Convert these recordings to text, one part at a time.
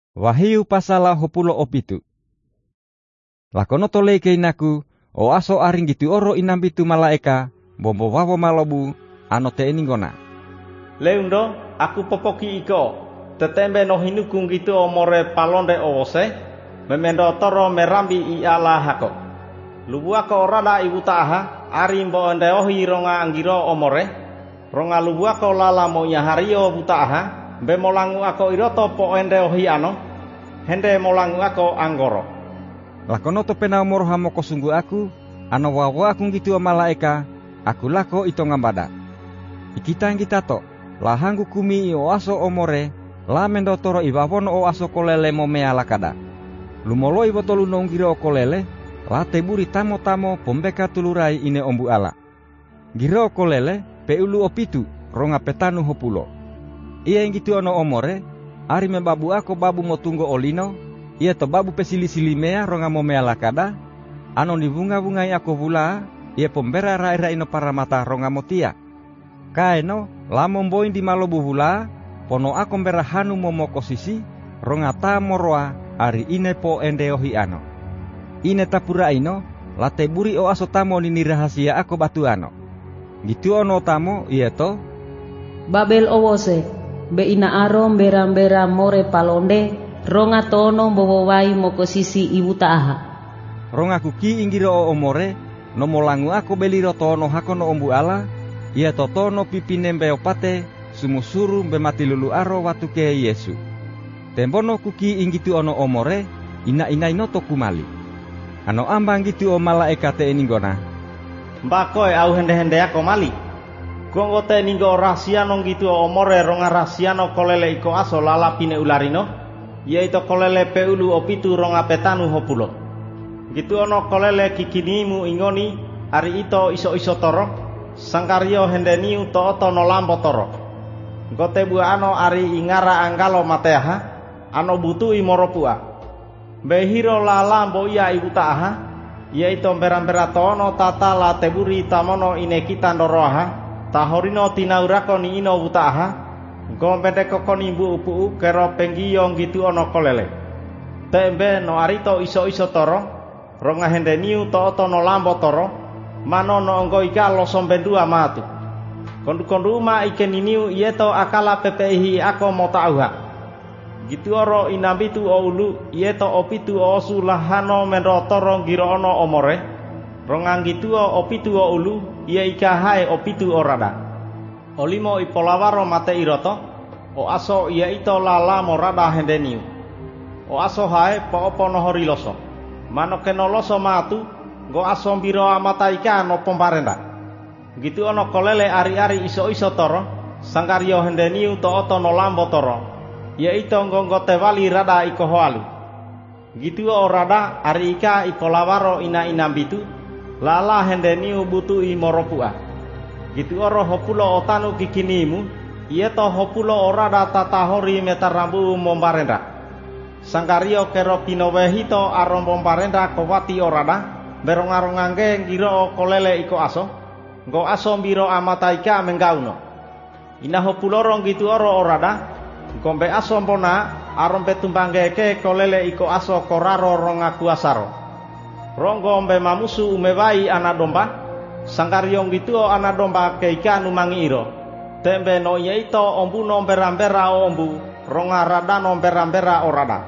Wahyu pasal 27. Lakono tole keinaku o aso aring gitu oro inambitu malaeka bombo wawo malobu anote eningona. Leundo aku popoki iko tetembe no hinukung gitu omore palonde owose memendo toro merambi i ala hako. Lubu ako rada ibu taaha ari mbo ende ohi ronga anggiro omore ronga lubu ako lala mo hario butaaha be molangu ako iroto po ende ohi ano hende molangu ako anggoro. Lakono to pena umur hamoko sungguh aku ano wawo aku gitu malaeka aku lako ito ngambada. Ikitang kita to lahanggu kumi o aso omore la mendo toro ibawono o aso kolele mo mea lakada. Lumolo ibotolu nonggiro kolele la teburi tamo-tamo pombeka tulurai ine ombu ala. Giro kolele peulu opitu ronga petanu hopulo. Ia yang gitu ono omore ari mebabu ako babu motunggo olino ia to babu pesili-sili mea ronga mo mea lakada ano ni bunga-bungai ako vula ia pombera rai-rai no paramata ronga motia. Kaeno lamon boin di malobu vula pono ako mbera hanu momoko sisi ronga ta moroa ari ine po endeohi ano. Ine tapura ino la teburi o aso tamo nini rahasia ako batu ano. Gitu ono tamo iya to Babel owose be ina arom beram-beram more palonde ronga tono bowowai moko sisi ibu taaha. Ronga kuki inggiro o omore no molangu ako beliro tono hako no ombu ala iya to tono pipine mbeopate sumusuru mati lulu aro watu ke Yesu. Tembono kuki inggitu ono omore ina inoto kumali. Ano ambang gitu o malaeka te eningona. Mbakoe au hende-hende ako mali. Gongo te ninggo rasiano gitu o omore ronga rasiano kolele iko aso lala pine ularino. Yaitu kolele peulu opitu ronga petanu hopulo. Gitu ono kolele kikinimu ingoni hari ito iso-iso toro. Sangkario hende niu to oto no lambo toro. Gote bua ano ari ingara anggalo mateaha. Ano butu imoropua. Behiro lala mbo iya ibu taaha yaitu beram-bera tono tata la teburi tamono ine kita ndoroha tahorino tinaurako ni ino butaaha gombede kokoni bu upu kero penggiyong gitu ono kolele tembe no arito iso toro ronga hende niu to oto no lambo toro mano no onggo ika lo sombendua matu kondu ma ikeni niu ieto akala pepehi ako motauha. Gitu oro inambitu o ulu ieto opitu o sulahano menro toro giro ono omore rongang gitu o opitu o ulu ia ikahai opitu o rada olimo ipolawaro mate iroto o aso ia ito lala mo rada hendeniu o aso hae po opo no horiloso mano kenoloso matu go aso biro amata ika no pomparenda gitu ono kolele ari-ari iso toro sangkario hendeniu to oto no lambo toro yaitu ngonggo tewali rada iko hoalu. Gitu o rada ari ika ipolawaro ina inambitu lala hendeniu butu imoropua. Gitu oro hopulo otanu kikinimu ieto hopulo o rada tatahori metarambu mombarenda. Sangkario kero pinowehito arom mombarenda kowati o rada berongarongangge ngiro o kolele iko aso go aso biro amata ika menggauno. Ina hopulorong gitu oro o rada gombe aso mbona arombe tumbanggeke kolele iko aso koraro ronga kuasaro. Ronggombe mamusu umewai anak domba. Sangkaryong gitu anak domba keika numangi iro. Tembe no yeito ombu no berambera o ombu. Ronga rada no berambera o rada.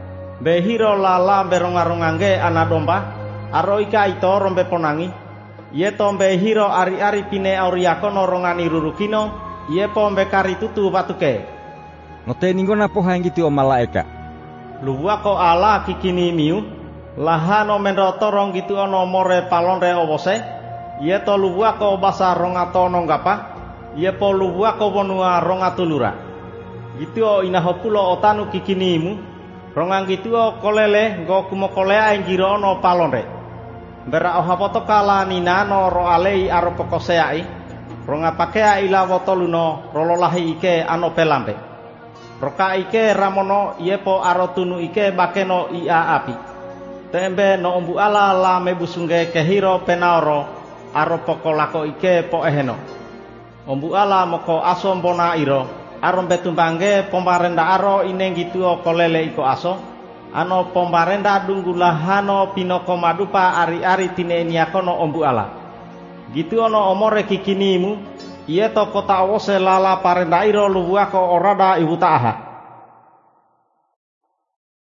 Behiro lala beronga rongangge anak domba. Aroika ito rombe ponangi. Yeto behiro ari-ari pine auriakono rongani rurukino. Yepo mbekari tutu batuke. Note ninggona poha yang gitu o malaeka. Luwako ala kikini miu lahano menro torong gitu ono more palonre owose yeto luwako basa rongato nonggapa yepo luwako bonua rongatulura gitu o inahopulo otanu kikinimu rongang gitu o kolele go kumokolea inggiro ono palonre bera ohapoto kala ninano ro alei aro pokoseai ronga pakea ila wotoluno rololahi ike ano pelambe roka ike ramono iepo arotunu ike bakeno ia api. Tembe no ombu ala la mebusungge kehiro penaoro aro poko lako ike po eheno. Ombu ala moko asombona iro aron betumbangge pomarenda aro ine gitu kolele iko aso ano pomarenda dunggulahano pinoko madupa ari-ari tine niakono ombu ala gitu ono omore kikinimu iya to kota awose lala parenda iro lubuako orada ibu ta'aha